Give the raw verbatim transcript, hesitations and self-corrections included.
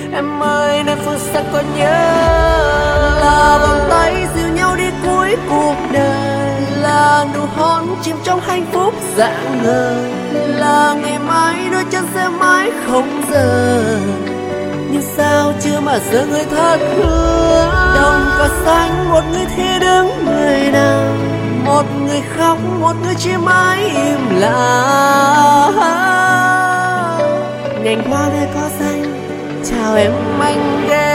Em ơi nơi phương xa có nhớ là vòng tay dìu nhau đi cuối cuộc đời, là nụ hôn chìm trong hạnh phúc dạng ngời, là ngày mai đôi chân sẽ mãi không rời. Nhưng sao chưa mà giờ người thất hứa, đồng cỏ xanh một người thì đứng người nào, một người khóc một người chỉ mãi im lặng. Nhành hoa nơi có xanh chào em anh ghé.